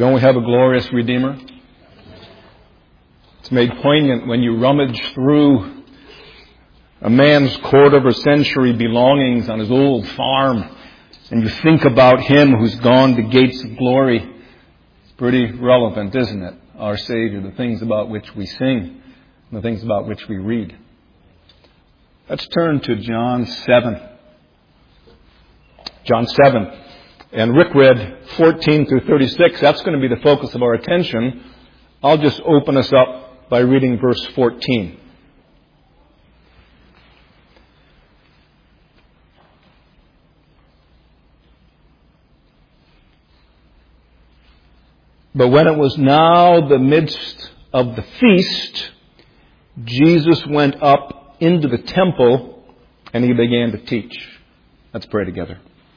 Don't we have a glorious Redeemer? It's made poignant when you rummage through a man's quarter-of-a-century belongings on his old farm and you think about him who's gone to gates of glory. It's pretty relevant, isn't it? Our Savior, the things about which we sing, and the things about which we read. Let's turn to John 7. John 7. And Rick read 14 through 36. That's going to be the focus of our attention. I'll just open us up by reading verse 14. But when it was now the midst of the feast, Jesus went up into the temple and he began to teach. Let's pray together.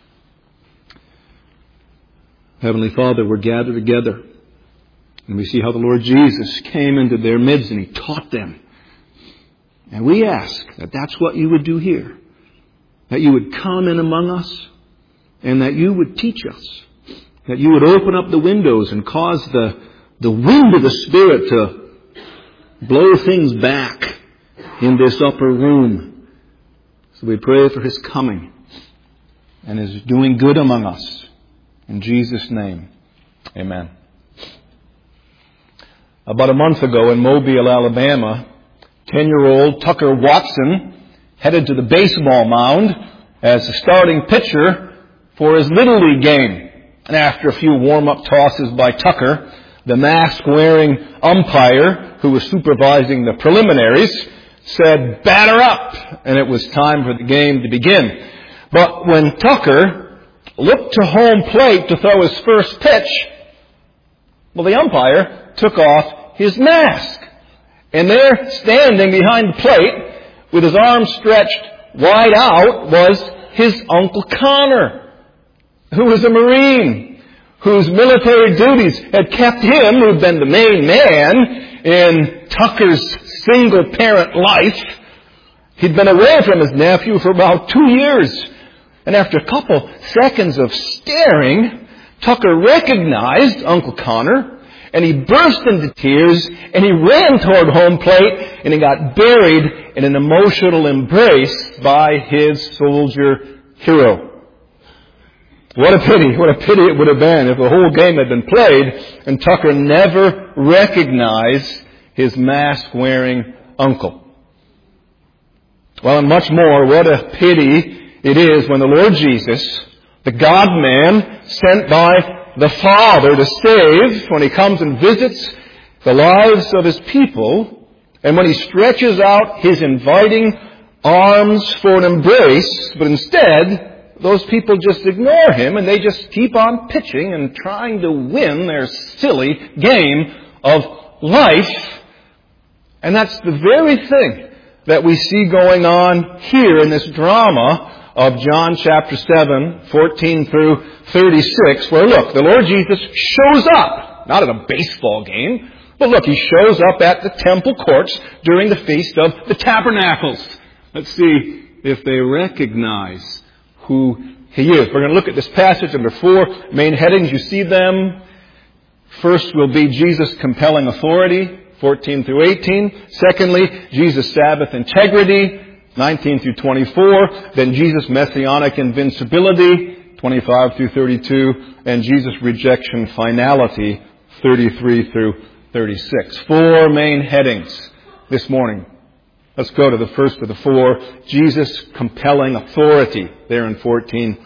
Heavenly Father, we're gathered together and we see how the Lord Jesus came into their midst and he taught them. And we ask that that's what you would do here. That you would come in among us and that you would teach us. That you would open up the windows and cause the wind of the Spirit to blow things back in this upper room. So we pray for His coming and His doing good among us. In Jesus' name, amen. About a month ago in Mobile, Alabama, 10-year-old Tucker Watson headed to the baseball mound as the starting pitcher for his Little League game. And after a few warm-up tosses by Tucker, the mask-wearing umpire who was supervising the preliminaries said, "Batter up!" And it was time for the game to begin. But when Tucker looked to home plate to throw his first pitch, well, the umpire took off his mask. And there, standing behind the plate, with his arms stretched wide out, was his Uncle Connor, who was a Marine, whose military duties had kept him, who'd been the main man in Tucker's single-parent life. He'd been away from his nephew for about 2 years. And after a couple seconds of staring, Tucker recognized Uncle Connor, and he burst into tears, and he ran toward home plate, and he got buried in an emotional embrace by his soldier hero. What a pity it would have been if the whole game had been played and Tucker never recognized his mask-wearing uncle. Well, and much more, what a pity it is when the Lord Jesus, the God-man sent by the Father to save, when He comes and visits the lives of His people, and when He stretches out His inviting arms for an embrace, but instead those people just ignore Him and they just keep on pitching and trying to win their silly game of life. And that's the very thing that we see going on here in this drama of John chapter 7, 14 through 36, where look, the Lord Jesus shows up, not at a baseball game, but look, He shows up at the temple courts during the Feast of the Tabernacles. Let's see if they recognize who He is. We're going to look at this passage under 4 main headings. You see them. First will be Jesus' compelling authority, 14 through 18. Secondly, Jesus' Sabbath integrity, 19 through 24. Then Jesus' messianic invincibility, 25 through 32. And Jesus' rejection finality, 33 through 36. 4 main headings this morning. Let's go to the first of the 4, Jesus' compelling authority, there in 14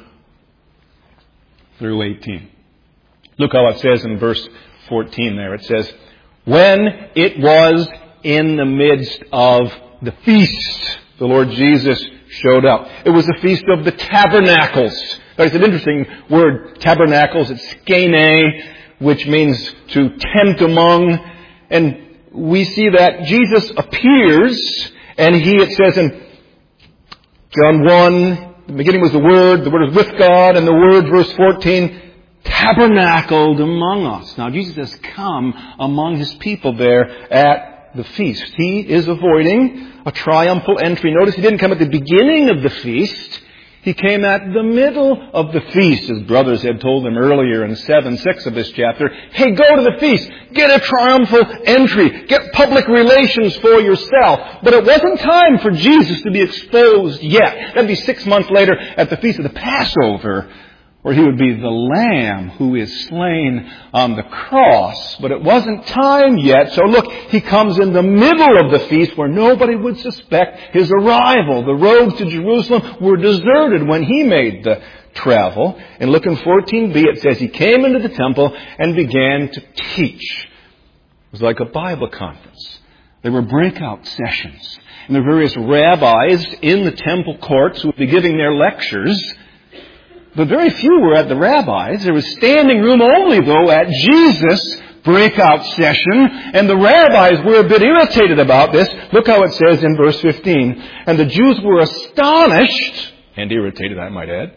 through 18. Look how it says in verse 14 there. It says, when it was in the midst of the feast, the Lord Jesus showed up. It was the Feast of the Tabernacles. It's an interesting word, tabernacles. It's skene, which means to tent among. And we see that Jesus appears. And it says in John 1, the beginning was the Word was with God, and the Word, verse 14, tabernacled among us. Now, Jesus has come among His people there at the feast. He is avoiding a triumphal entry. Notice He didn't come at the beginning of the feast. He came at the middle of the feast. His brothers had told him earlier in 7:6 of this chapter, hey, go to the feast. Get a triumphal entry. Get public relations for yourself. But it wasn't time for Jesus to be exposed yet. That'd be 6 months later at the feast of the Passover, where he would be the Lamb who is slain on the cross. But it wasn't time yet. So look, he comes in the middle of the feast where nobody would suspect his arrival. The roads to Jerusalem were deserted when he made the travel. And look in 14b, it says he came into the temple and began to teach. It was like a Bible conference. There were breakout sessions. And the various rabbis in the temple courts would be giving their lectures. But very few were at the rabbis. There was standing room only, though, at Jesus' breakout session. And the rabbis were a bit irritated about this. Look how it says in verse 15. And the Jews were astonished, and irritated, I might add,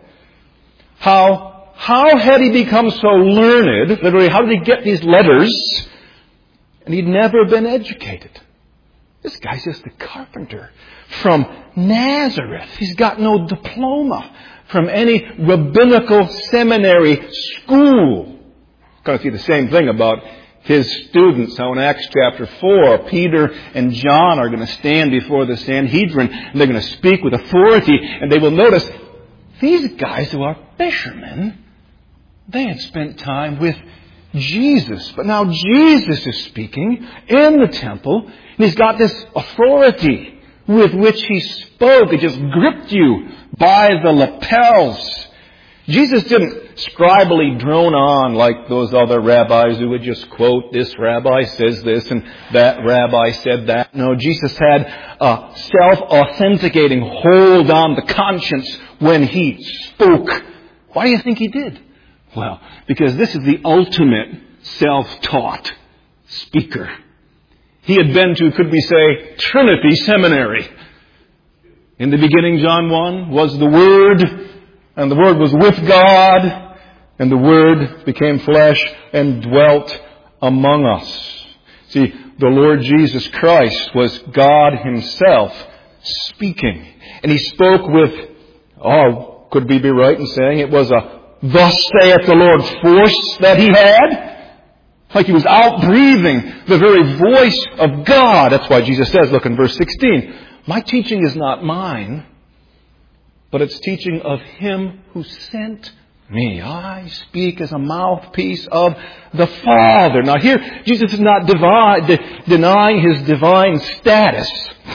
how had he become so learned? Literally, how did he get these letters? And he'd never been educated. This guy's just a carpenter from Nazareth. He's got no diploma from any rabbinical seminary school. Going to see the same thing about his students. How in Acts chapter 4, Peter and John are going to stand before the Sanhedrin and they're going to speak with authority, and they will notice these guys who are fishermen, they had spent time with Jesus. But now Jesus is speaking in the temple, and he's got this authority with which he spoke. It just gripped you by the lapels. Jesus didn't scribally drone on like those other rabbis who would just quote, this rabbi says this and that rabbi said that. No, Jesus had a self-authenticating hold on the conscience when he spoke. Why do you think he did? Well, because this is the ultimate self-taught speaker. He had been to, could we say, Trinity Seminary. In the beginning, John 1, was the Word, and the Word was with God, and the Word became flesh and dwelt among us. See, the Lord Jesus Christ was God Himself speaking. And He spoke with, could we be right in saying it was a thus saith the Lord force that He had? Like He was out breathing the very voice of God. That's why Jesus says, look in verse 16, my teaching is not mine, but it's teaching of Him who sent me. I speak as a mouthpiece of the Father. Now here, Jesus is not denying His divine status.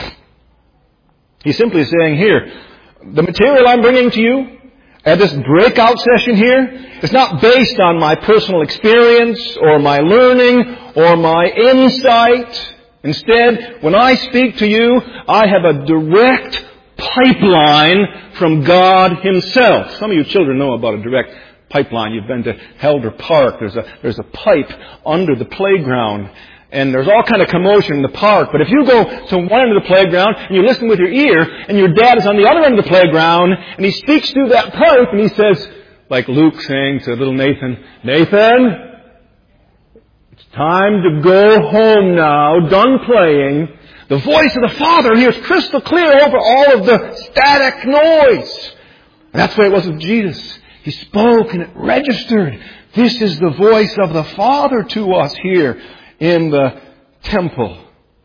He's simply saying here, the material I'm bringing to you at this breakout session here, it's not based on my personal experience or my learning or my insight. Instead, when I speak to you, I have a direct pipeline from God Himself. Some of you children know about a direct pipeline. You've been to Helder Park. There's a pipe under the playground. And there's all kind of commotion in the park. But if you go to one end of the playground and you listen with your ear, and your dad is on the other end of the playground, and he speaks through that pipe, and he says, like Luke saying to little Nathan, Nathan, it's time to go home now, done playing. The voice of the Father here is crystal clear over all of the static noise. And that's the way it was with Jesus. He spoke and it registered. This is the voice of the Father to us here in the temple.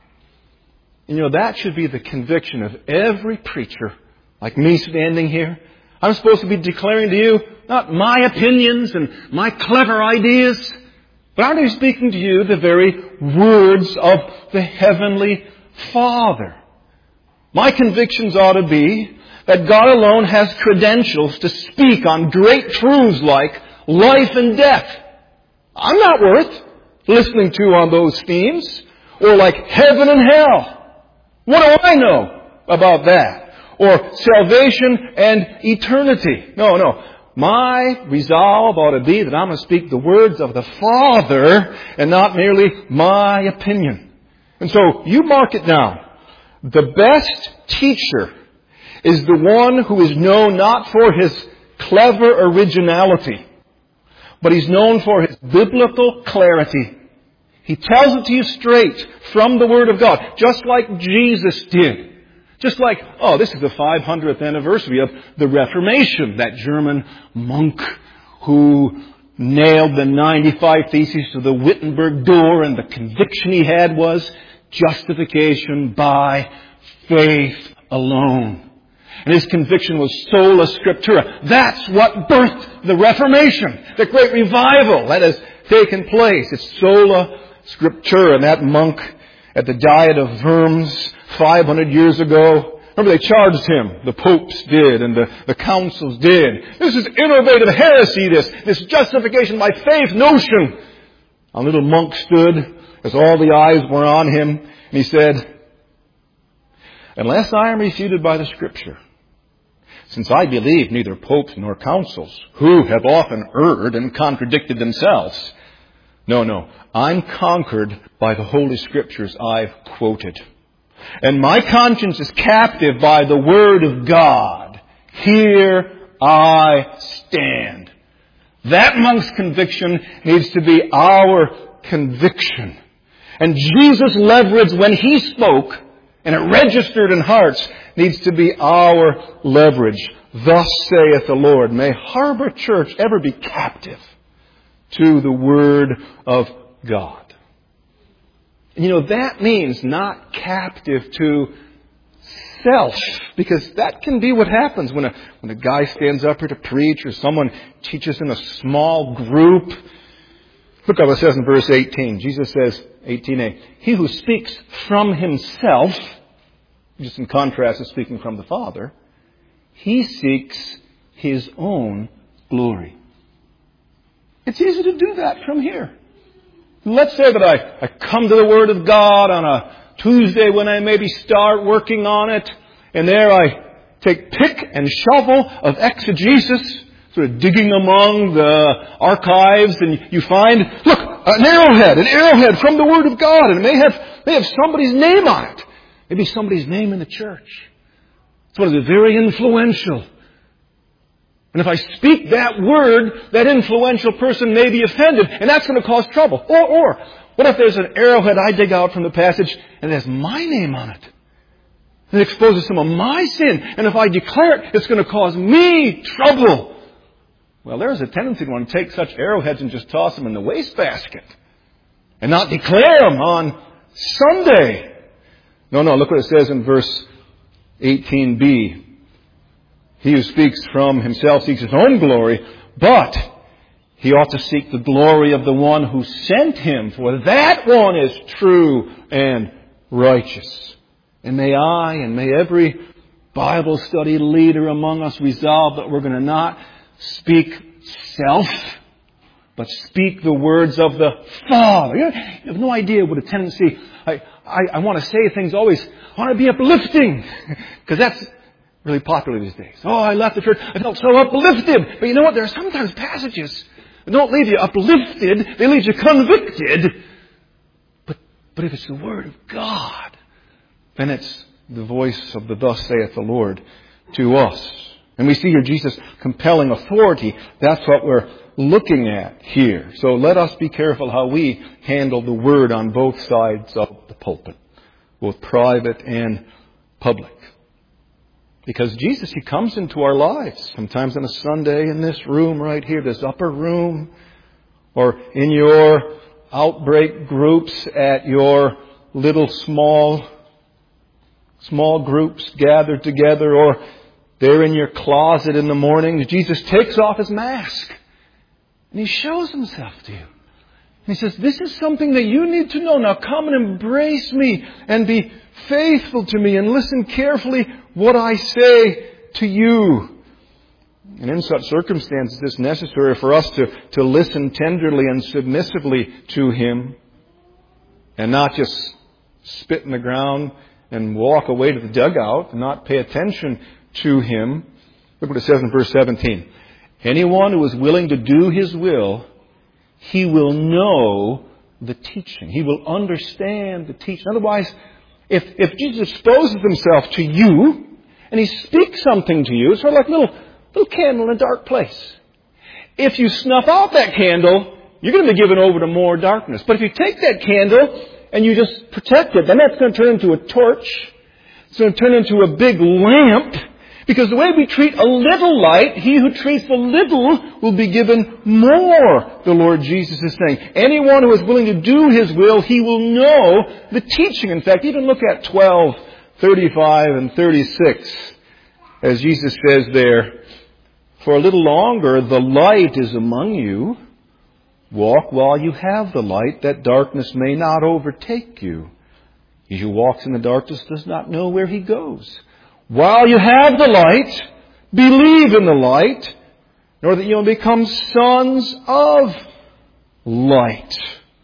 And that should be the conviction of every preacher, like me standing here. I'm supposed to be declaring to you, not my opinions and my clever ideas, but I'm speaking to you the very words of the Heavenly Father. My convictions ought to be that God alone has credentials to speak on great truths like life and death. I'm not worth listening to on those themes, or like heaven and hell. What do I know about that? Or salvation and eternity. No. My resolve ought to be that I'm going to speak the words of the Father and not merely my opinion. And so you mark it down. The best teacher is the one who is known not for his clever originality, but he's known for his biblical clarity. He tells it to you straight from the Word of God, just like Jesus did. Just like, this is the 500th anniversary of the Reformation, that German monk who nailed the 95 Theses to the Wittenberg door, and the conviction he had was justification by faith alone. And his conviction was sola scriptura. That's what birthed the Reformation, the great revival that has taken place. It's sola scriptura. And that monk at the Diet of Worms 500 years ago, remember they charged him, the popes did and the councils did. This is innovative heresy, this justification by faith notion. A little monk stood as all the eyes were on him, and he said, "Unless I am refuted by the Scripture, since I believe neither popes nor councils, who have often erred and contradicted themselves, no, I'm conquered by the Holy Scriptures I've quoted. And my conscience is captive by the Word of God. Here I stand." That monk's conviction needs to be our conviction. And Jesus' leverage when He spoke, and it registered in hearts, needs to be our leverage. Thus saith the Lord. May Harbor Church ever be captive to the Word of God. And that means not captive to self, because that can be what happens when a guy stands up here to preach or someone teaches in a small group. Look at what it says in verse 18. Jesus says, 18a, "He who speaks from himself," just in contrast to speaking from the Father, "he seeks his own glory." It's easy to do that from here. Let's say that I come to the Word of God on a Tuesday when I maybe start working on it, and there I take pick and shovel of exegesis, sort of digging among the archives, and you find, look, an arrowhead from the Word of God, and it may have somebody's name on it. Maybe somebody's name in the church. It's one of the very influential. And if I speak that word, that influential person may be offended, and that's going to cause trouble. Or what if there's an arrowhead I dig out from the passage and it has my name on it? And it exposes some of my sin. And if I declare it, it's going to cause me trouble. Well, there's a tendency to want to take such arrowheads and just toss them in the wastebasket and not declare them on Sunday. No, look what it says in verse 18b. "He who speaks from himself seeks his own glory, but he ought to seek the glory of the one who sent him, for that one is true and righteous." And may I and may every Bible study leader among us resolve that we're going to not speak self, but speak the words of the Father. You have no idea what a tendency. I want to say things always. I want to be uplifting, because that's really popular these days. I left the church. I felt so uplifted. But you know what? There are sometimes passages that don't leave you uplifted. They leave you convicted. But if it's the Word of God, then it's the voice of the "Thus saith the Lord" to us. And we see here Jesus compelling authority. That's what we're looking at here. So let us be careful how we handle the Word on both sides of the pulpit, both private and public. Because Jesus, He comes into our lives. Sometimes on a Sunday in this room right here, this upper room, or in your outbreak groups at your little small groups gathered together, or there in your closet in the morning. Jesus takes off His mask and He shows Himself to you. And He says, "This is something that you need to know. Now come and embrace me and be faithful to me and listen carefully what I say to you." And in such circumstances, it's necessary for us to listen tenderly and submissively to Him, and not just spit in the ground and walk away to the dugout and not pay attention to Him. Look what it says in verse 17. "Anyone who is willing to do His will, he will know the teaching." He will understand the teaching. Otherwise, if Jesus exposes Himself to you and He speaks something to you, it's sort of like a little candle in a dark place. If you snuff out that candle, you're going to be given over to more darkness. But if you take that candle and you just protect it, then that's going to turn into a torch. It's going to turn into a big lamp. Because the way we treat a little light, he who treats the little will be given more, the Lord Jesus is saying. Anyone who is willing to do his will, he will know the teaching. In fact, even look at 12, 35, and 36. As Jesus says there, for a little longer the light is among you. Walk while you have the light, that darkness may not overtake you. He who walks in the darkness does not know where he goes. While you have the light, believe in the light, nor that you will become sons of light.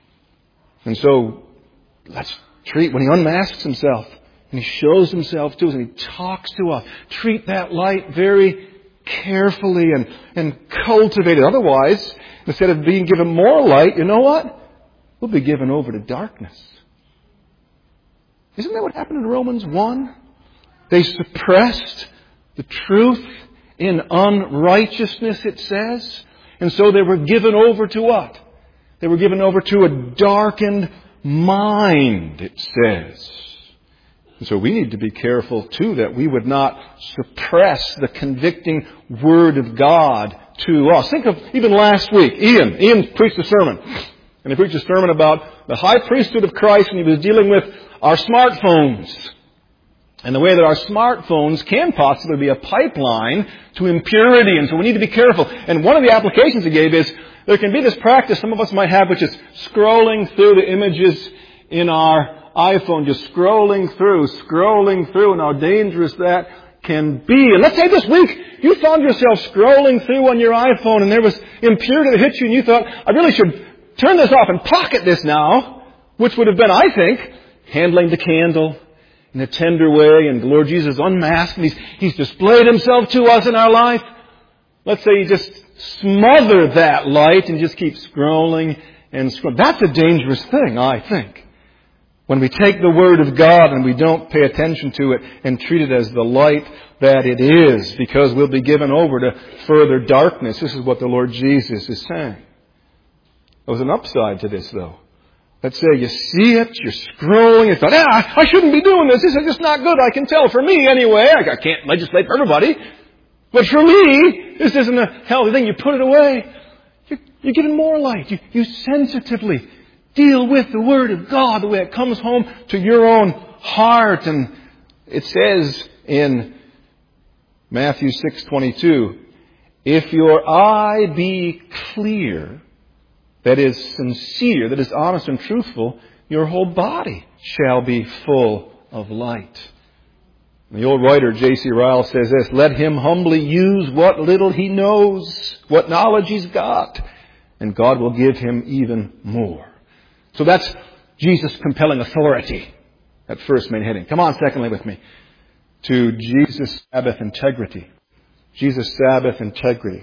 And so, let's treat, when he unmasks himself, and he shows himself to us, and he talks to us, treat that light very carefully and cultivate it. Otherwise, instead of being given more light, you know what? We'll be given over to darkness. Isn't that what happened in Romans 1? They suppressed the truth in unrighteousness, it says. And so they were given over to what? They were given over to a darkened mind, it says. And so we need to be careful, too, that we would not suppress the convicting Word of God to us. Think of even last week, Ian preached a sermon. And he preached a sermon about the high priesthood of Christ, and he was dealing with our smartphones. And the way that our smartphones can possibly be a pipeline to impurity. And so we need to be careful. And one of the applications he gave is there can be this practice some of us might have, which is scrolling through the images in our iPhone, just scrolling through, and how dangerous that can be. And let's say this week you found yourself scrolling through on your iPhone and there was impurity that hit you and you thought, I really should turn this off and pocket this now, which would have been, I think, handling the candle in a tender way, and the Lord Jesus unmasked, and He's displayed Himself to us in our life. Let's say you just smother that light and just keep scrolling and scrolling. That's a dangerous thing, I think. When we take the Word of God and we don't pay attention to it and treat it as the light that it is, because we'll be given over to further darkness. This is what the Lord Jesus is saying. There's an upside to this, though. Let's say you see it, you're scrolling, you thought, I shouldn't be doing this. This is just not good. I can tell. For me, anyway. I can't legislate for everybody. But for me, this isn't a healthy thing. You put it away. You're getting more light. You sensitively deal with the Word of God the way it comes home to your own heart. And it says in Matthew 6:22, if your eye be clear, that is sincere, that is honest and truthful, your whole body shall be full of light. The old writer J.C. Ryle says this, let him humbly use what little he knows, what knowledge he's got, and God will give him even more. So that's Jesus' compelling authority, that first main heading. Come on, secondly with me, to Jesus' Sabbath integrity. Jesus' Sabbath integrity.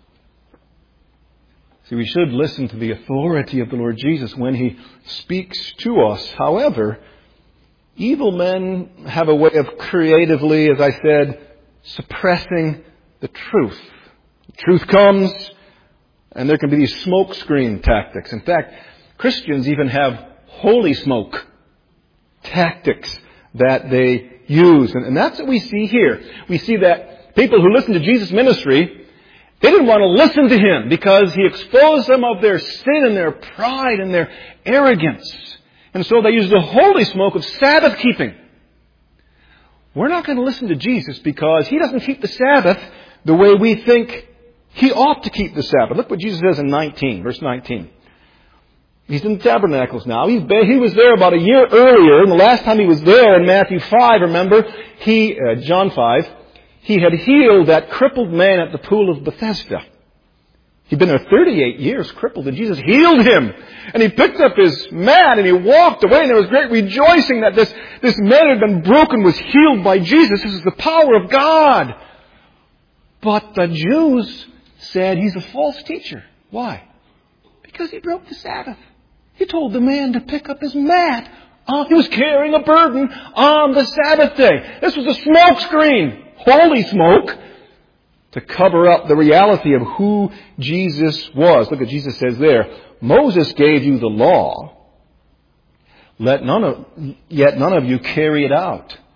See, we should listen to the authority of the Lord Jesus when He speaks to us. However, evil men have a way of creatively, as I said, suppressing the truth. The truth comes, and there can be these smoke screen tactics. In fact, Christians even have holy smoke tactics that they use. And that's what we see here. We see that people who listen to Jesus' ministry, they didn't want to listen to Him because He exposed them of their sin and their pride and their arrogance. And so they used the holy smoke of Sabbath keeping. We're not going to listen to Jesus because He doesn't keep the Sabbath the way we think He ought to keep the Sabbath. Look what Jesus says in verse 19. He's in the tabernacles now. He was there about a year earlier, and the last time He was there in Matthew 5, remember, John 5, He had healed that crippled man at the pool of Bethesda. He'd been there 38 years crippled, and Jesus healed him. And He picked up his mat and He walked away, and there was great rejoicing that this man had been broken was healed by Jesus. This is the power of God. But the Jews said He's a false teacher. Why? Because He broke the Sabbath. He told the man to pick up his mat. He was carrying a burden on the Sabbath day. This was a smoke screen. Holy smoke to cover up the reality of who Jesus was. Look what Jesus says there. Moses gave you the law. Yet none of you carry it out.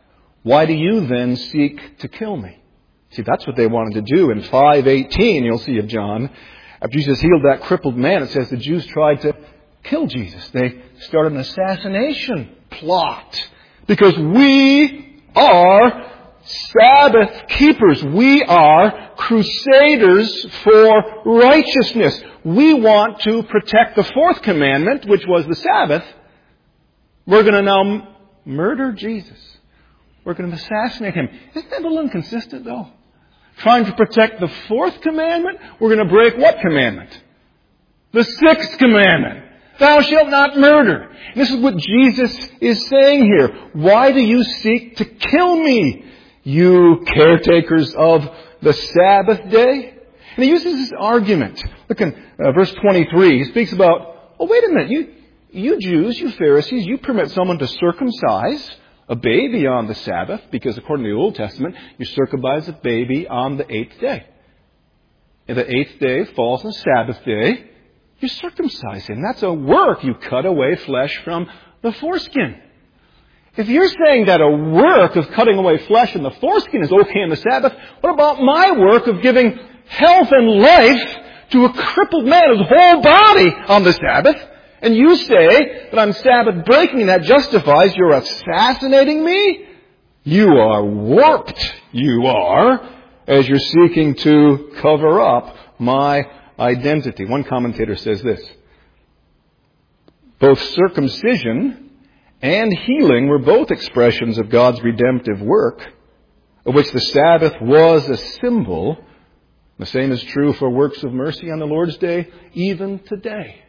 Why do you then seek to kill me? See, that's what they wanted to do. In 5:18, you'll see of John, after Jesus healed that crippled man, it says the Jews tried to kill Jesus. They started an assassination plot. Because we are Sabbath keepers. We are crusaders for righteousness. We want to protect the fourth commandment, which was the Sabbath. We're going to now murder Jesus. We're going to assassinate him. Isn't that a little inconsistent, though? Trying to protect the fourth commandment, we're going to break what commandment? The sixth commandment. Thou shalt not murder. This is what Jesus is saying here. Why do you seek to kill me, you caretakers of the Sabbath day? And he uses this argument. Look in verse 23. He speaks about, oh, wait a minute. You Jews, you Pharisees, you permit someone to circumcise a baby on the Sabbath, because according to the Old Testament, you circumcise a baby on the 8th day. If the 8th day falls on Sabbath day, you circumcise him. That's a work. You cut away flesh from the foreskin. If you're saying that a work of cutting away flesh from the foreskin is okay on the Sabbath, what about my work of giving health and life to a crippled man, his whole body on the Sabbath? And you say that I'm Sabbath breaking and that justifies you're assassinating me? You are warped, you are, as you're seeking to cover up my identity. One commentator says this: both circumcision and healing were both expressions of God's redemptive work, of which the Sabbath was a symbol. The same is true for works of mercy on the Lord's Day, even today.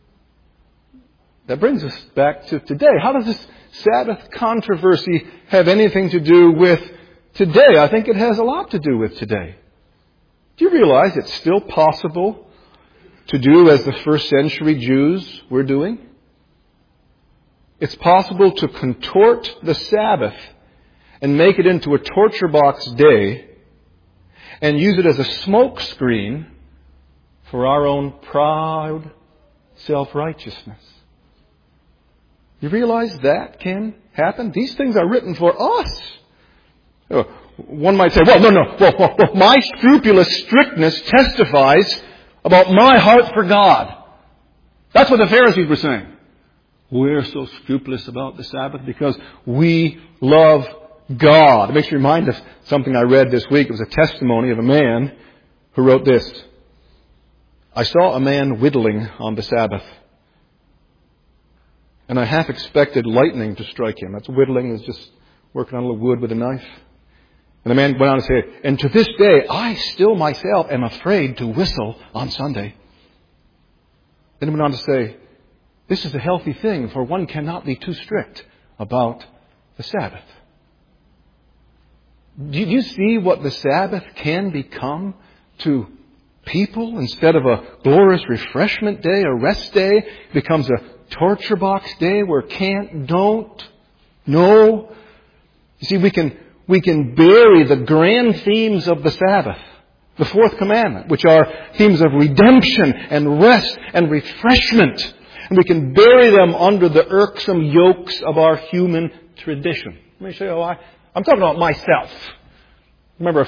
That brings us back to today. How does this Sabbath controversy have anything to do with today? I think it has a lot to do with today. Do you realize it's still possible to do as the first century Jews were doing? It's possible to contort the Sabbath and make it into a torture box day and use it as a smoke screen for our own proud self-righteousness. You realize that can happen? These things are written for us. One might say, well, my scrupulous strictness testifies about my heart for God. That's what the Pharisees were saying. We're so scrupulous about the Sabbath because we love God. It makes me remind of something I read this week. It was a testimony of a man who wrote this: I saw a man whittling on the Sabbath, and I half expected lightning to strike him. That's whittling, is just working on a little wood with a knife. And the man went on to say, and to this day, I still myself am afraid to whistle on Sunday. Then he went on to say, this is a healthy thing, for one cannot be too strict about the Sabbath. Do you see what the Sabbath can become to people? Instead of a glorious refreshment day, a rest day, it becomes a torture box day where can't, don't, no. You see, we can bury the grand themes of the Sabbath, the fourth commandment, which are themes of redemption and rest and refreshment. And we can bury them under the irksome yokes of our human tradition. Let me show you why. I'm talking about myself. I remember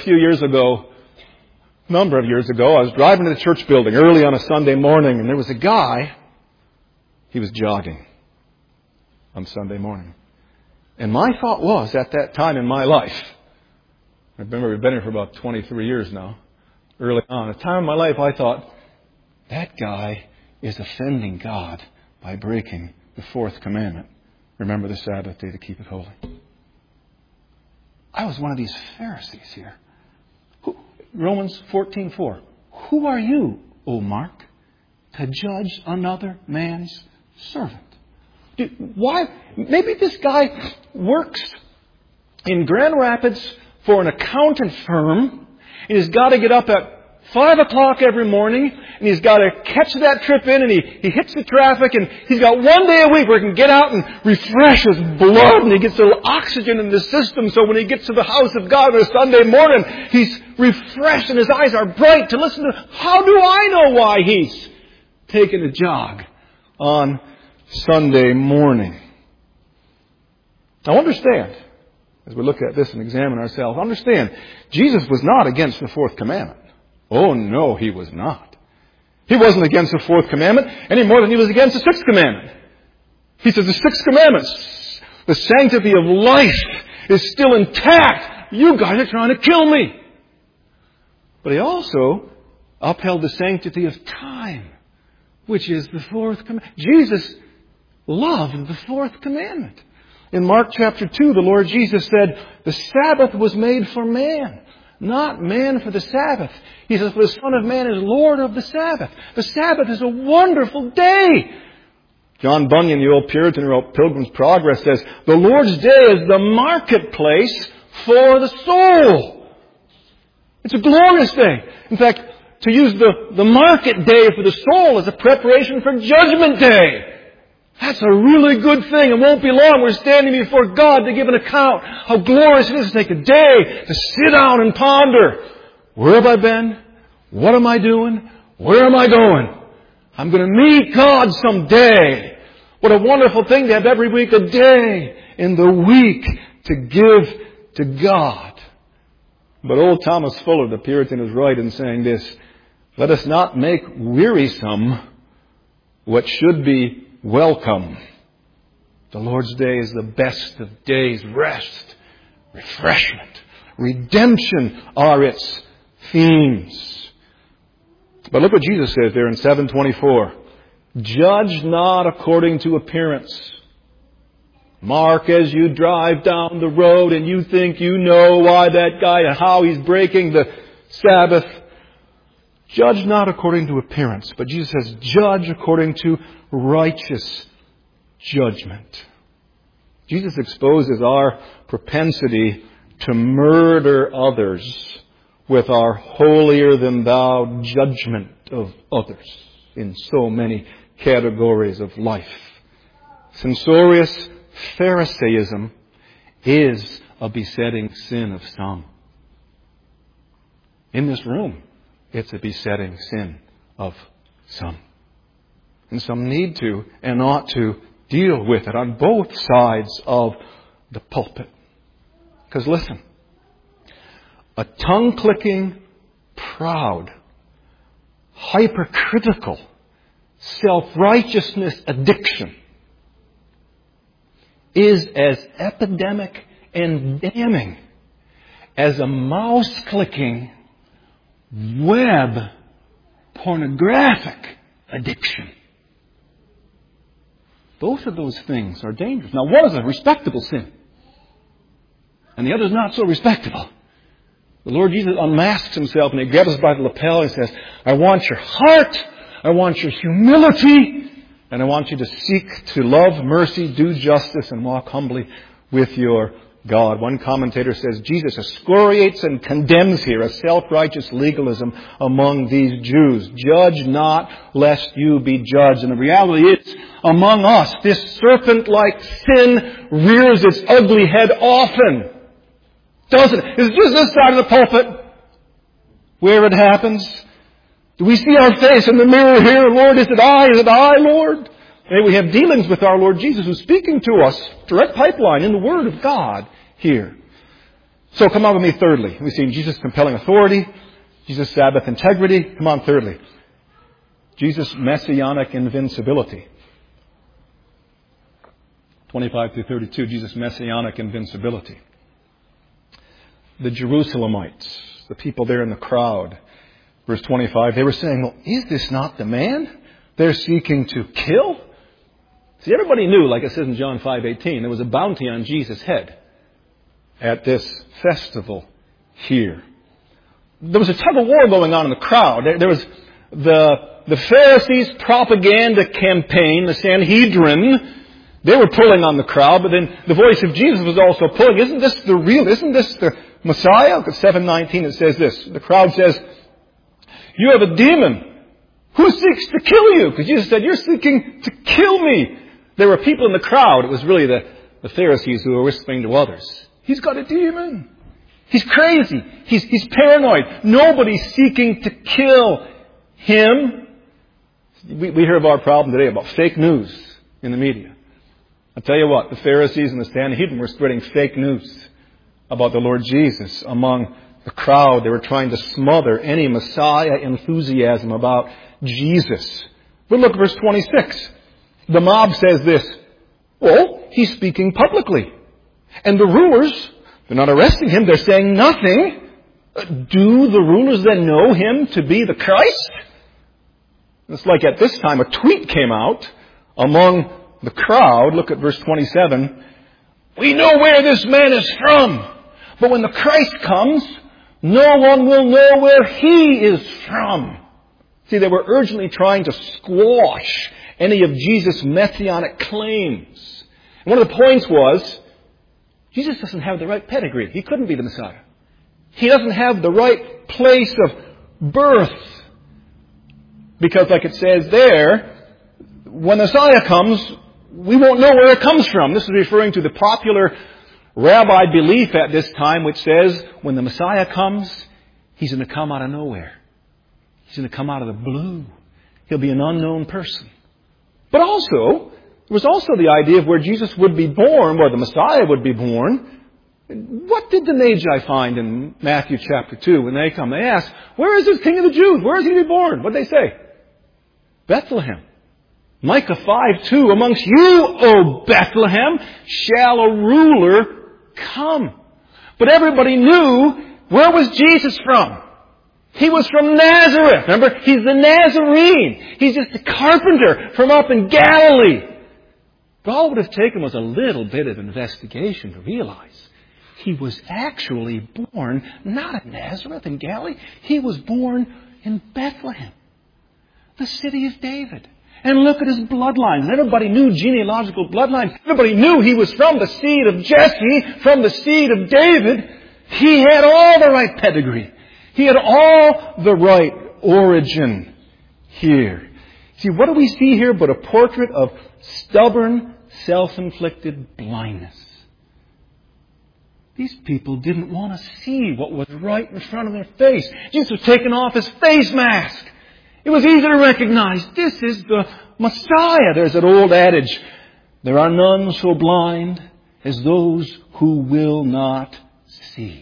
a number of years ago, I was driving to the church building early on a Sunday morning, and there was a guy. He was jogging on Sunday morning. And my thought was, at that time in my life, I remember we've been here for about 23 years now, early on, at a time in my life I thought, that guy is offending God by breaking the fourth commandment. Remember the Sabbath day to keep it holy. I was one of these Pharisees here. Romans 14:4. Who are you, O Mark, to judge another man's servant? Why? Maybe this guy works in Grand Rapids for an accountant firm, and he's got to get up at 5 o'clock every morning, and he's got to catch that trip in, and he hits the traffic, and he's got one day a week where he can get out and refresh his blood, and he gets a little oxygen in the system, so when he gets to the house of God on a Sunday morning, he's refreshed and his eyes are bright to listen to. How do I know why he's taking a jog on Sunday morning? Now understand, as we look at this and examine ourselves. Understand, Jesus was not against the fourth commandment. Oh, no, he was not. He wasn't against the fourth commandment any more than he was against the sixth commandment. He says the sixth commandment, the sanctity of life, is still intact. You guys are trying to kill me. But he also upheld the sanctity of time, which is the fourth commandment. Jesus loved the fourth commandment. In Mark chapter 2, the Lord Jesus said, the Sabbath was made for man, not man for the Sabbath. He says, for the Son of Man is Lord of the Sabbath. The Sabbath is a wonderful day. John Bunyan, the old Puritan who wrote Pilgrim's Progress, says, the Lord's day is the marketplace for the soul. It's a glorious day. In fact, to use the market day for the soul is a preparation for Judgment Day. That's a really good thing. It won't be long. We're standing before God to give an account how glorious it is to take a day to sit down and ponder. Where have I been? What am I doing? Where am I going? I'm going to meet God someday. What a wonderful thing to have every week a day in the week to give to God. But old Thomas Fuller, the Puritan, is right in saying this. Let us not make wearisome what should be welcome. The Lord's day is the best of days. Rest, refreshment, redemption are its themes. But look what Jesus says there in 7:24. Judge not according to appearance. Mark, as you drive down the road and you think you know why that guy and how he's breaking the Sabbath. Judge not according to appearance, but Jesus says, judge according to righteous judgment. Jesus exposes our propensity to murder others with our holier-than-thou judgment of others in so many categories of life. Censorious Pharisaism is a besetting sin of some. In this room, it's a besetting sin of some. And some need to and ought to deal with it on both sides of the pulpit. Because listen, a tongue-clicking, proud, hypercritical, self-righteousness addiction is as epidemic and damning as a mouse-clicking, web pornographic addiction. Both of those things are dangerous. Now, one is a respectable sin, and the other is not so respectable. The Lord Jesus unmasks himself and he grabs us by the lapel and says, I want your heart, I want your humility, and I want you to seek to love mercy, do justice, and walk humbly with your God. One commentator says Jesus excoriates and condemns here a self-righteous legalism among these Jews. Judge not, lest you be judged. And the reality is, among us, this serpent-like sin rears its ugly head often. Doesn't it? Is it just this side of the pulpit where it happens? Do we see our face in the mirror here? Lord, is it I? Is it I, Lord? May we have dealings with our Lord Jesus who's speaking to us, direct pipeline in the Word of God here. So come on with me thirdly. We've seen Jesus' compelling authority, Jesus' Sabbath integrity. Come on thirdly. Jesus' messianic invincibility. 25 through 32, Jesus' messianic invincibility. The Jerusalemites, the people there in the crowd, verse 25, they were saying, well, is this not the man they're seeking to kill? See, everybody knew, like it says in John 5:18, there was a bounty on Jesus' head at this festival here. There was a tug of war going on in the crowd. There was the Pharisees' propaganda campaign, the Sanhedrin. They were pulling on the crowd, but then the voice of Jesus was also pulling. Isn't this the Messiah? Because 7:19 it says this. The crowd says, you have a demon. Who seeks to kill you? Because Jesus said, you're seeking to kill me. There were people in the crowd. It was really the Pharisees who were whispering to others. He's got a demon. He's crazy. He's paranoid. Nobody's seeking to kill him. We hear of our problem today about fake news in the media. I'll tell you what, the Pharisees and the Sanhedrin were spreading fake news. about the Lord Jesus among the crowd. They were trying to smother any Messiah enthusiasm about Jesus. But look, verse 26. The mob says this, well, he's speaking publicly. And the rulers, they're not arresting him, they're saying nothing. Do the rulers then know him to be the Christ? It's like at this time a tweet came out among the crowd. Look at verse 27. We know where this man is from, but when the Christ comes, no one will know where he is from. See, they were urgently trying to squash any of Jesus' messianic claims. And one of the points was, Jesus doesn't have the right pedigree. He couldn't be the Messiah. He doesn't have the right place of birth. Because like it says there, when the Messiah comes, we won't know where it comes from. This is referring to the popular rabbi belief at this time, which says when the Messiah comes, he's going to come out of nowhere. He's going to come out of the blue. He'll be an unknown person. But also, there was also the idea of where Jesus would be born, where the Messiah would be born. What did the Magi find in Matthew chapter 2 when they come? They ask, where is this King of the Jews? Where is he to be born? What did they say? Bethlehem. Micah 5:2, amongst you, O Bethlehem, shall a ruler come. But everybody knew, where was Jesus from? He was from Nazareth. Remember, he's the Nazarene. He's just a carpenter from up in Galilee. But all it would have taken was a little bit of investigation to realize he was actually born not in Nazareth in Galilee. He was born in Bethlehem, the city of David. And look at his bloodline. Everybody knew genealogical bloodlines. Everybody knew he was from the seed of Jesse, from the seed of David. He had all the right pedigree. He had all the right origin here. See, what do we see here but a portrait of stubborn, self-inflicted blindness? These people didn't want to see what was right in front of their face. Jesus was taking off his face mask. It was easy to recognize, this is the Messiah. There's that old adage, there are none so blind as those who will not see.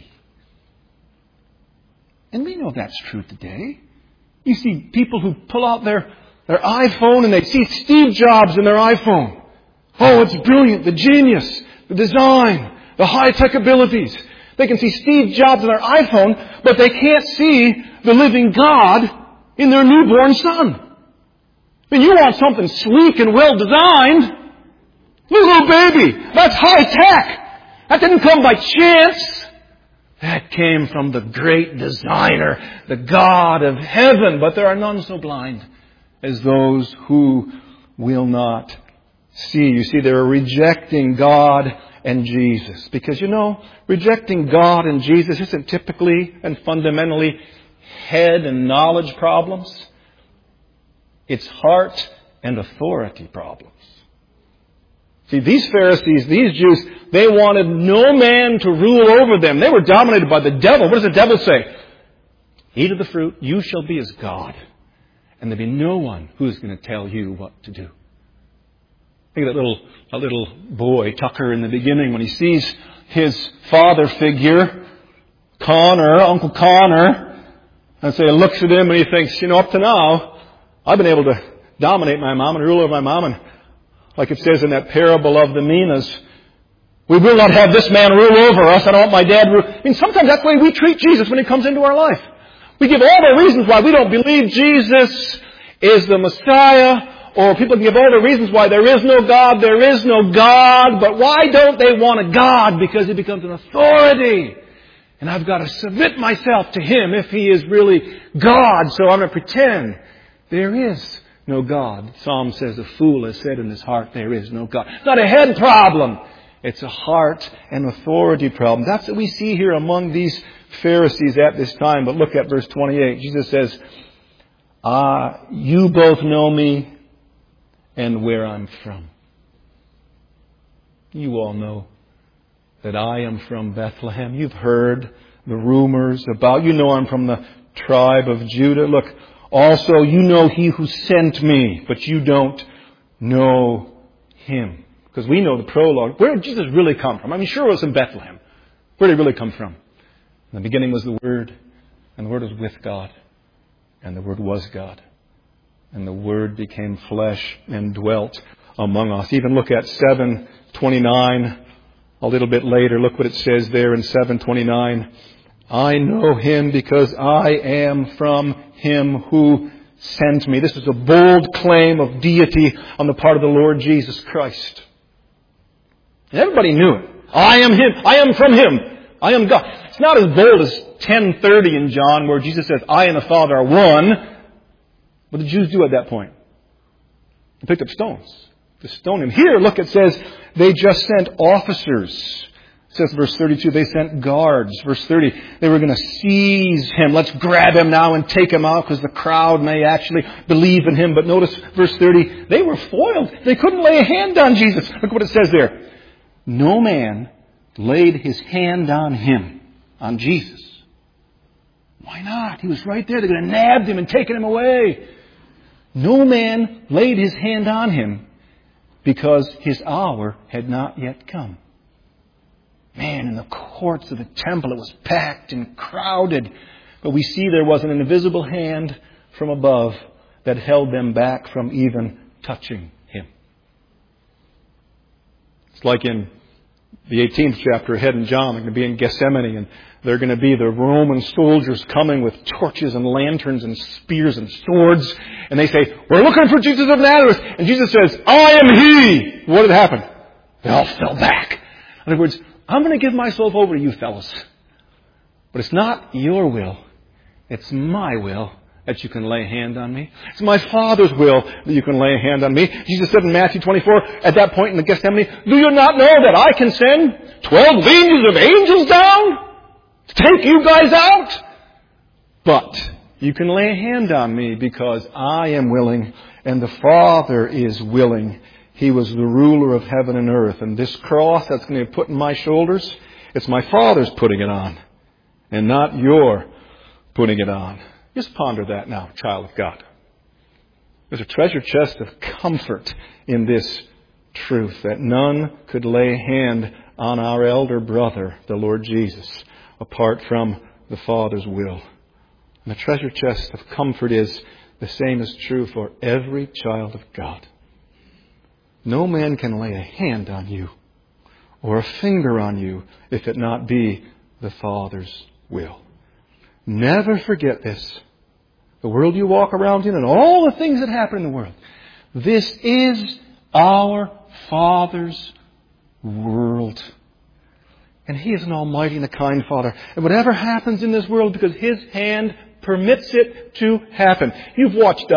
And we know that's true today. You see people who pull out their iPhone and they see Steve Jobs in their iPhone. Oh, it's brilliant, the genius, the design, the high-tech abilities. They can see Steve Jobs in their iPhone, but they can't see the living God in their newborn son. I mean, you want something sleek and well-designed. Little baby, that's high-tech. That didn't come by chance. That came from the great designer, the God of heaven. But there are none so blind as those who will not see. You see, they were rejecting God and Jesus. Because, rejecting God and Jesus isn't typically and fundamentally head and knowledge problems. It's heart and authority problems. See, these Pharisees, these Jews, they wanted no man to rule over them. They were dominated by the devil. What does the devil say? Eat of the fruit, you shall be as God. And there'll be no one who's going to tell you what to do. Think of that little boy, Tucker, in the beginning, when he sees his father figure, Uncle Connor, and so he looks at him and he thinks, up to now, I've been able to dominate my mom and rule over my mom. And like it says in that parable of the Minas, we will not have this man rule over us. I don't want my dad rule. I mean, sometimes that's the way we treat Jesus when he comes into our life. We give all the reasons why we don't believe Jesus is the Messiah, or people can give all the reasons why there is no God, but why don't they want a God? Because he becomes an authority. And I've got to submit myself to him if he is really God, so I'm going to pretend there is no God. Psalm says, a fool has said in his heart, there is no God. It's not a head problem. It's a heart and authority problem. That's what we see here among these Pharisees at this time. But look at verse 28. Jesus says, you both know me and where I'm from. You all know that I am from Bethlehem. You've heard the rumors about, I'm from the tribe of Judah. Look, also you know he who sent me, but you don't know him. Because we know the prologue. Where did Jesus really come from? Sure it was in Bethlehem. Where did he really come from? In the beginning was the Word, and the Word was with God, and the Word was God. And the Word became flesh and dwelt among us. Even look at 7:29 a little bit later. Look what it says there in 7:29. I know Him because I am from Him who sent me. This is a bold claim of deity on the part of the Lord Jesus Christ. And everybody knew it. I am Him. I am from Him. I am God. It's not as bold as 10:30 in John where Jesus says, I and the Father are one. What did the Jews do at that point? They picked up stones to stone Him. Here, look, it says they just sent officers. It says verse 32, they sent guards. Verse 30, they were going to seize Him. Let's grab Him now and take Him out because the crowd may actually believe in Him. But notice verse 30, they were foiled. They couldn't lay a hand on Jesus. Look what it says there. No man laid his hand on Him, on Jesus. Why not? He was right there. They're going to nab Him and taken Him away. No man laid his hand on Him because His hour had not yet come. Man, in the courts of the temple it was packed and crowded. But we see there was an invisible hand from above that held them back from even touching Him. It's like in the 18th chapter ahead in John, they're going to be in Gethsemane and they're going to be the Roman soldiers coming with torches and lanterns and spears and swords. And they say, we're looking for Jesus of Nazareth. And Jesus says, I am He. What had happened? They all fell back. In other words, I'm going to give myself over to you fellows. But it's not your will. It's my will that you can lay a hand on me. It's my Father's will that you can lay a hand on me. Jesus said in Matthew 24, at that point in the Gethsemane, do you not know that I can send 12 legions of angels down to take you guys out? But you can lay a hand on me because I am willing and the Father is willing. He was the ruler of heaven and earth. And this cross that's going to be put in my shoulders, it's my Father's putting it on and not your putting it on. Just ponder that now, child of God. There's a treasure chest of comfort in this truth that none could lay a hand on our elder brother, the Lord Jesus, apart from the Father's will. And the treasure chest of comfort is the same is true for every child of God. No man can lay a hand on you or a finger on you if it not be the Father's will. Never forget this. The world you walk around in and all the things that happen in the world. This is our Father's world. And He is an almighty and a kind Father. And whatever happens in this world, because His hand permits it to happen. You've watched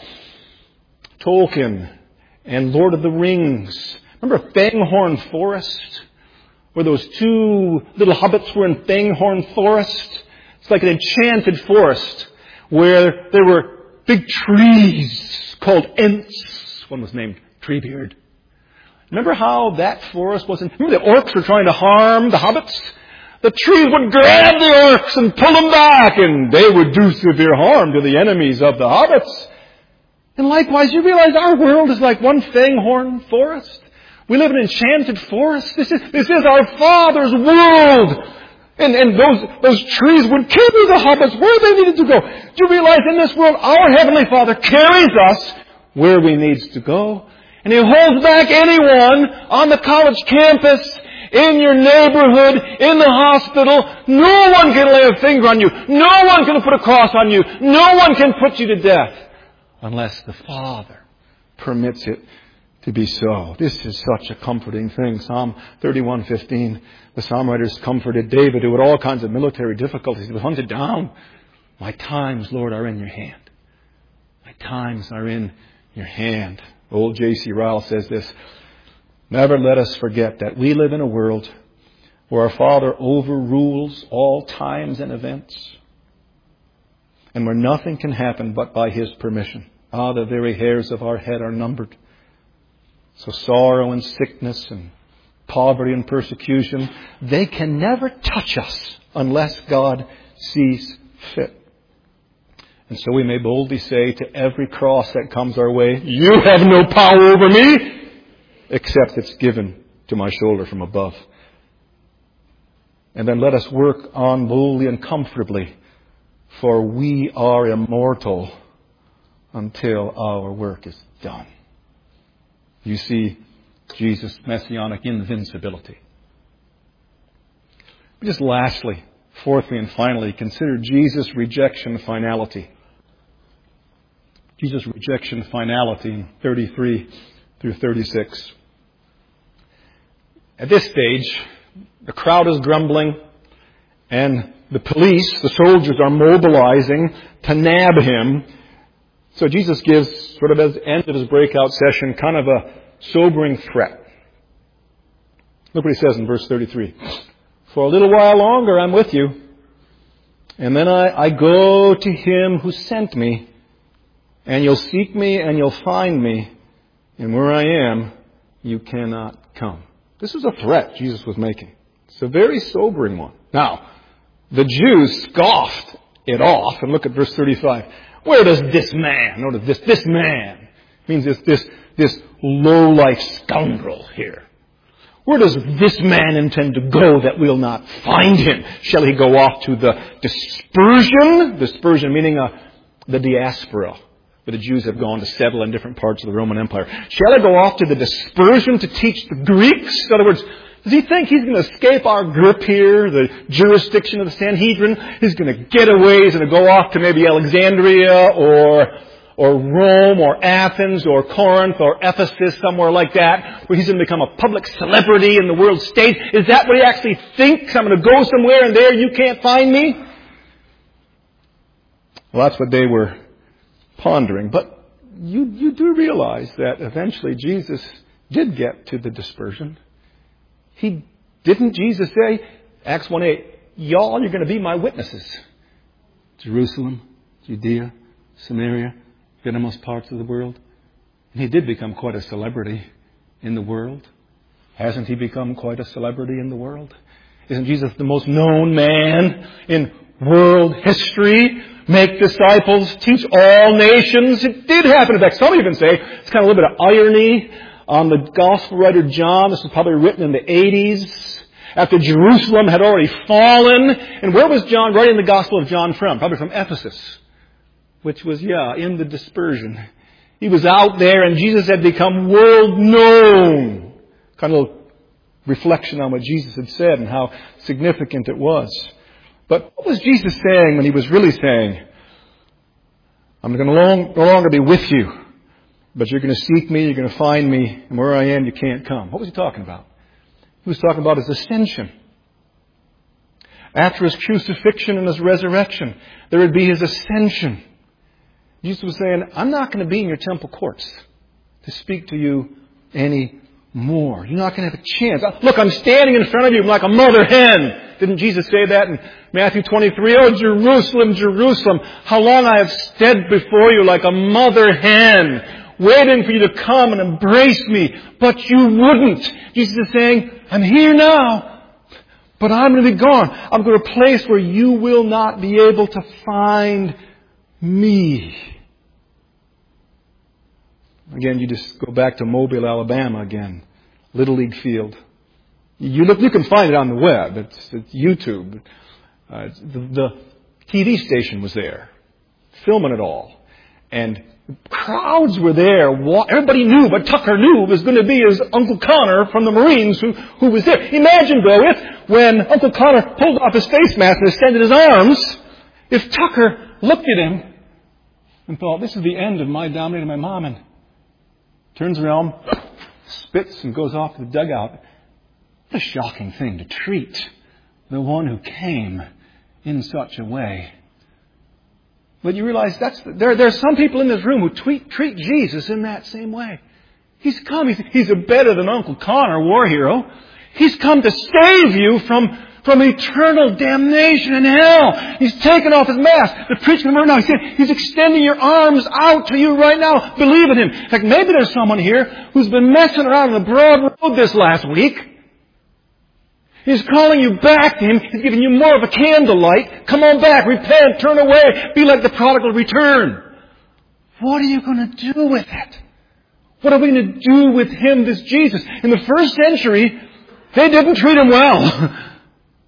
Tolkien and Lord of the Rings. Remember Fanghorn Forest? Where those two little hobbits were in Fanghorn Forest? It's like an enchanted forest where there were big trees called Ents. One was named Treebeard. Remember how that forest wasn't... Remember the orcs were trying to harm the hobbits? The trees would grab the orcs and pull them back, and they would do severe harm to the enemies of the hobbits. And likewise, you realize our world is like one Fanghorn Forest. We live in an enchanted forest. This is our Father's world. And those trees would carry the hobbits where they needed to go. Do you realize in this world, our Heavenly Father carries us where we need to go. And He holds back anyone on the college campus, in your neighborhood, in the hospital. No one can lay a finger on you. No one can put a cross on you. No one can put you to death unless the Father permits it to be so. This is such a comforting thing. Psalm 31:15. The psalm writers comforted David, who had all kinds of military difficulties. He was hunted down. My times, Lord, are in your hand. My times are in your hand. Old J.C. Ryle says this. Never let us forget that we live in a world where our Father overrules all times and events, and where nothing can happen but by His permission. The very hairs of our head are numbered. So sorrow and sickness and poverty and persecution, they can never touch us unless God sees fit. And so we may boldly say to every cross that comes our way, you have no power over me, except it's given to my shoulder from above. And then let us work on boldly and comfortably, for we are immortal until our work is done. You see Jesus' messianic invincibility. Just lastly, fourthly and finally, consider Jesus' rejection finality. Jesus' rejection finality in 33 through 36. At this stage, the crowd is grumbling, and the police, the soldiers, are mobilizing to nab him. So Jesus gives, sort of at the end of his breakout session, kind of a sobering threat. Look what he says in verse 33. For a little while longer I'm with you, and then I go to him who sent me, and you'll seek me and you'll find me, and where I am, you cannot come. This was a threat Jesus was making. It's a very sobering one. Now, the Jews scoffed it off, and look at verse 35. Where does this man, notice this man, means this low-life scoundrel here. Where does this man intend to go that we'll not find him? Shall he go off to the dispersion? Dispersion meaning the diaspora, where the Jews have gone to settle in different parts of the Roman Empire. Shall he go off to the dispersion to teach the Greeks? In other words, does he think he's going to escape our grip here, the jurisdiction of the Sanhedrin? He's going to get away. He's going to go off to maybe Alexandria or Rome or Athens or Corinth or Ephesus, somewhere like that, where he's going to become a public celebrity in the world stage. Is that what he actually thinks? I'm going to go somewhere and there you can't find me? Well, that's what they were pondering. But you do realize that eventually Jesus did get to the dispersion. Didn't Jesus say, Acts 1:8, y'all, you're going to be my witnesses. Jerusalem, Judea, Samaria, the innermost parts of the world. And he did become quite a celebrity in the world. Hasn't he become quite a celebrity in the world? Isn't Jesus the most known man in world history? Make disciples, teach all nations. It did happen. In fact, some even say it's kind of a little bit of irony on the gospel writer John. This was probably written in the 80s after Jerusalem had already fallen. And where was John writing the gospel of John from? Probably from Ephesus, which was, in the dispersion. He was out there and Jesus had become world known. Kind of a reflection on what Jesus had said and how significant it was. But what was Jesus saying when he was really saying, I'm going to no longer be with you, but you're going to seek me, you're going to find me, and where I am, you can't come. What was he talking about? He was talking about his ascension. After his crucifixion and his resurrection, there would be his ascension. Jesus was saying, I'm not going to be in your temple courts to speak to you anymore. You're not going to have a chance. Look, I'm standing in front of you like a mother hen. Didn't Jesus say that in Matthew 23? Oh, Jerusalem, Jerusalem, how long I have stood before you like a mother hen, waiting for you to come and embrace me, but you wouldn't. Jesus is saying, I'm here now, but I'm going to be gone. I'm going to a place where you will not be able to find me. Again, you just go back to Mobile, Alabama again. Little League field. You can find it on the web. It's YouTube. The TV station was there, filming it all. And crowds were there. Everybody knew, but Tucker knew it was going to be his Uncle Connor from the Marines who was there. Imagine, though, if when Uncle Connor pulled off his face mask and extended his arms, if Tucker looked at him and thought, this is the end of my dominating my mom, and turns around, spits, and goes off to the dugout. What a shocking thing to treat the one who came in such a way. But you realize there are some people in this room who treat Jesus in that same way. He's come. He's a better than Uncle Connor, war hero. He's come to save you from eternal damnation in hell. He's taken off his mask. The preaching right now, he's extending your arms out to you right now. Believe in him. In fact, maybe there's someone here who's been messing around on the broad road this last week. He's calling you back to him. He's giving you more of a candlelight. Come on back. Repent. Turn away. Be like the prodigal return. What are you going to do with it? What are we going to do with him, this Jesus? In the first century, they didn't treat him well.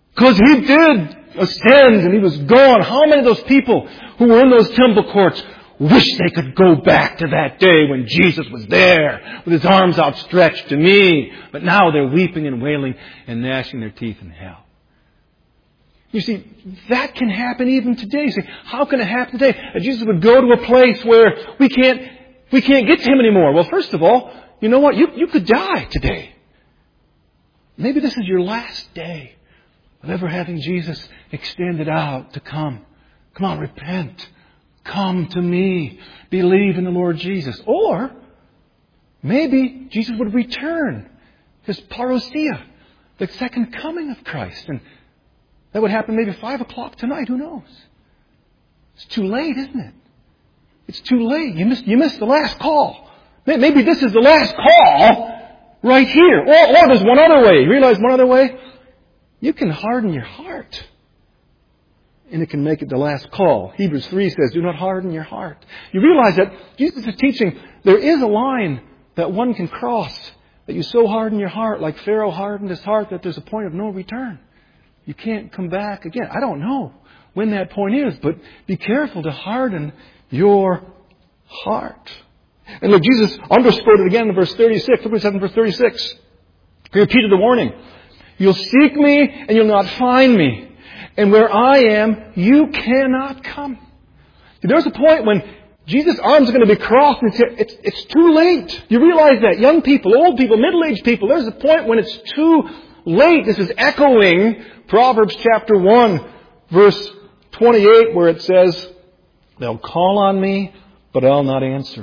Because He did ascend and He was gone. How many of those people who were in those temple courts wish they could go back to that day when Jesus was there with His arms outstretched to me? But now they're weeping and wailing and gnashing their teeth in hell. You see, that can happen even today. You say, how can it happen today? That Jesus would go to a place where we can't get to Him anymore. Well, first of all, you know what? You could die today. Maybe this is your last day of ever having Jesus extended out to come. Come on, repent. Come to me. Believe in the Lord Jesus. Or maybe Jesus would return. His parousia, the second coming of Christ. And that would happen maybe 5 o'clock tonight. Who knows? It's too late, isn't it? It's too late. You missed the last call. Maybe this is the last call right here. Or there's one other way. You realize one other way? You can harden your heart. And it can make it the last call. Hebrews 3 says, do not harden your heart. You realize that Jesus is teaching there is a line that one can cross. That you so harden your heart like Pharaoh hardened his heart that there's a point of no return. You can't come back again. I don't know when that point is, but be careful to harden your heart. And look, Jesus underscored it again in verse 36. Look what he said in verse 36. He repeated the warning. You'll seek me and you'll not find me. And where I am, you cannot come. See, there's a point when Jesus' arms are going to be crossed and it's too late. You realize that. Young people, old people, middle-aged people, there's a point when it's too late. This is echoing Proverbs chapter 1, verse 28, where it says, they'll call on me, but I'll not answer.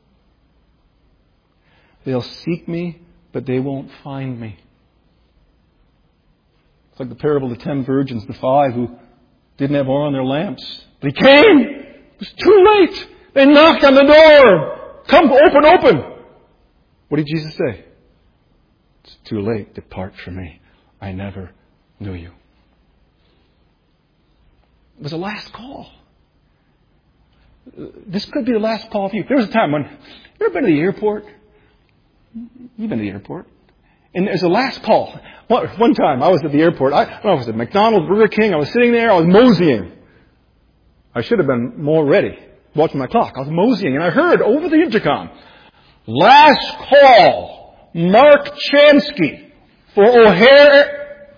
They'll seek me, but they won't find me. It's like the parable of the 10 virgins, the 5 who didn't have oil in their lamps. But He came. It was too late. They knocked on the door. Come, open. What did Jesus say? It's too late. Depart from me. I never knew you. It was the last call. This could be the last call for you. There was a time when, you ever been to the airport? You've been to the airport. And there's a last call. One time I was at the airport. I was at McDonald's, Burger King. I was sitting there. I was moseying. I should have been more ready, watching my clock. I was moseying and I heard over the intercom, last call, Mark Chansky for O'Hare.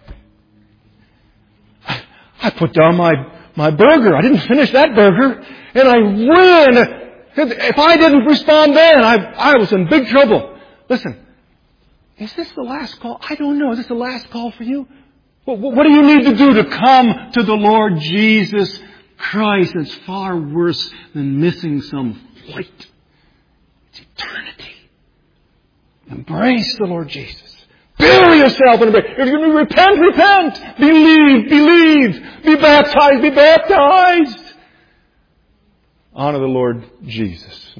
I put down my burger. I didn't finish that burger. And I ran. If I didn't respond then, I was in big trouble. Listen, is this the last call? I don't know. Is this the last call for you? What do you need to do to come to the Lord Jesus Christ? It's far worse than missing some flight. It's eternity. Embrace the Lord Jesus. Bury yourself in a If you're going to repent. Believe. Be baptized. Honor the Lord Jesus.